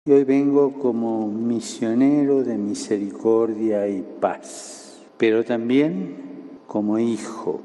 Y hoy vengo como misionero de misericordia y paz, pero también como hijo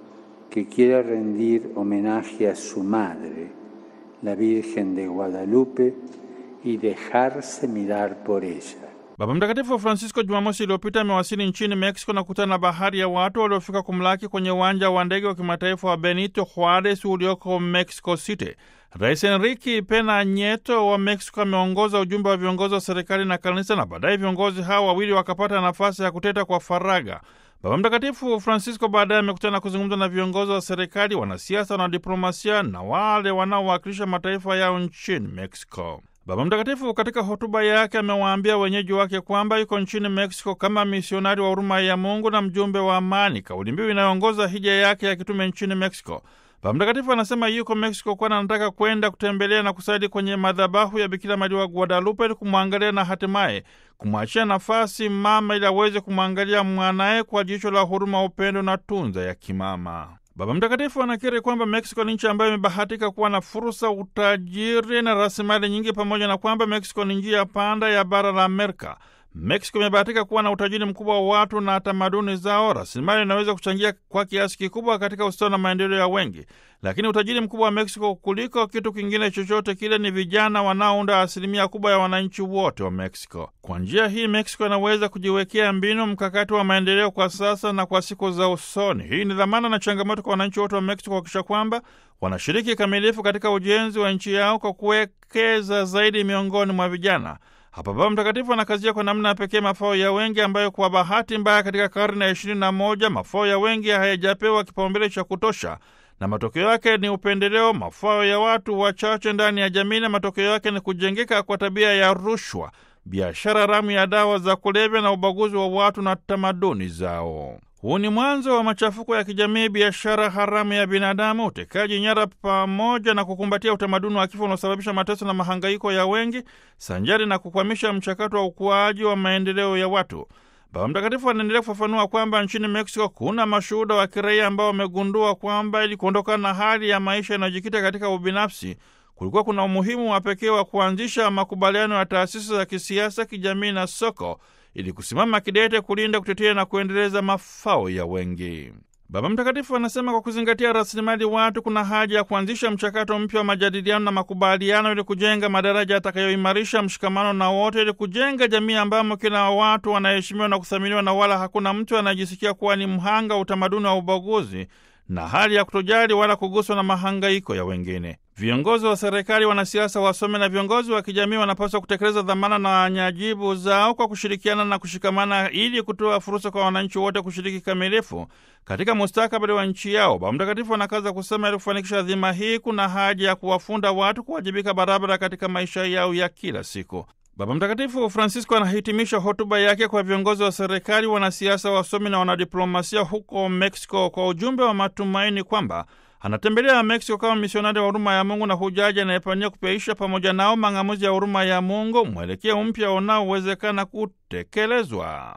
que quiere rendir homenaje a su madre, la Virgen de Guadalupe, y dejarse mirar por ella. Baba Mtakatifu Francisco Jumamosi iliyopita amewasili nchini Mexico na kukutana na bahari ya watu waliofika kumlaki kwenye uwanja wa ndege wa kimataifa wa Benito Juarez ulioko Mexico City. Rais Enrique Pena Nieto wa Mexico ameongoza ujumbe wa viongozi wa serikali na kanisa, na baadaye viongozi hao wawili wakapata nafasi ya kuteta kwa faragha. Baba Mtakatifu Francisco baadaye amekutana na kuzungumza na viongozi wa serikali, wanasiasa na diplomasia na wale wanaowakilisha mataifa yao nchini Mexico. Baba Mtakatifu katika hotuba yake amewaambia wenyeji wake kwamba yuko nchini Mexico kama misionari wa huruma ya Mungu na mjumbe wa amani, kauli mbiu inayoongoza hija yake ya kitume nchini Mexico. Baba Mtakatifu anasema yuko Mexico kwani anataka kwenda kutembelea na kusali kwenye madhabahu ya Bikira Maria wa Guadalupe ili kumwangalia na hatimaye kumwachia nafasi mama ili aweze kumwangalia mwanaye kwa jicho la huruma, upendo na tunza ya kimama. Baba Mtakatifu anakiri kwamba Mexico ni nchi ambayo imebahatika kuwa na fursa, utajiri na rasilimali nyingi, pamoja na kwamba Mexico ni njia panda ya bara la Amerika. Mexico imebahatika kuwa na utajiri mkubwa wa watu na tamaduni zao. Rasilimali inaweza kuchangia kwa kiasi kikubwa katika ustawi na maendeleo ya wengi, lakini utajiri mkubwa wa Mexico kuliko kitu kingine chochote kile ni vijana wanaounda asilimia kubwa ya wananchi wote wa Mexico. Kwa njia hii, Mexico inaweza kujiwekea mbinu mkakati wa maendeleo kwa sasa na kwa siku za usoni. Hii ni dhamana na changamoto kwa wananchi wote wa Mexico kuhakikisha kwamba wanashiriki kamilifu katika ujenzi wa nchi yao kwa kuwekeza zaidi miongoni mwa vijana. Hapa Baba Mtakatifu anakazia kwa namna ya pekee mafao ya wengi ambayo kwa bahati mbaya katika karne ya 21 mafao ya wengi hayajapewa kipaumbele cha kutosha, na matokeo yake ni upendeleo, mafao ya watu wachache ndani ya jamii, na matokeo yake ni kujengeka kwa tabia ya rushwa, biashara haramu ya dawa za kulevya na ubaguzi wa watu na tamaduni zao. Huu ni mwanzo wa machafuko ya kijamii, biashara haramu ya binadamu, utekaji nyara, pamoja na kukumbatia utamaduni wa kifo unaosababisha mateso na mahangaiko ya wengi, sanjari na kukwamisha mchakato wa ukuaji wa maendeleo ya watu. Baba Mtakatifu anaendelea kufafanua kwamba nchini Mexico kuna mashuhuda wa kiraia ambao wamegundua kwamba ili kuondokana na hali ya maisha inayojikita katika ubinafsi, kulikuwa kuna umuhimu wa pekee wa kuanzisha makubaliano ya taasisi za kisiasa, kijamii na soko ili kusimama kidete kulinda, kutetea na kuendeleza mafao ya wengi. Baba Mtakatifu anasema kwa kuzingatia rasilimali watu, kuna haja ya kuanzisha mchakato mpya wa majadiliano na makubaliano ili kujenga madaraja yatakayoimarisha mshikamano na wote, ili kujenga jamii ambamo kila watu wanaheshimiwa na kuthaminiwa na wala hakuna mtu anayejisikia kuwa ni mhanga wa utamaduni wa ubaguzi na hali ya kutojali wala kuguswa na mahangaiko ya wengine. Viongozi wa serikali, wanasiasa, wasome na viongozi wa kijamii wanapaswa kutekeleza dhamana na nyajibu zao kwa kushirikiana na kushikamana ili kutoa fursa kwa wananchi wote kushiriki kamilifu katika mustakabali wa nchi yao. Baba Mtakatifu anakaza kusema ili kufanikisha dhima hii kuna haja ya kuwafunda watu kuwajibika barabara katika maisha yao ya kila siku. Baba Mtakatifu Francisco anahitimisha hotuba yake kwa viongozi wa serikali, wanasiasa, wasomi na wanadiplomasia huko Mexico kwa ujumbe wa matumaini kwamba anatembelea Mexico kama misionari wa huruma ya Mungu na hujaji anayepania kupeisha pamoja nao mang'amuzi ya huruma ya Mungu, mwelekeo mpya unaowezekana kutekelezwa.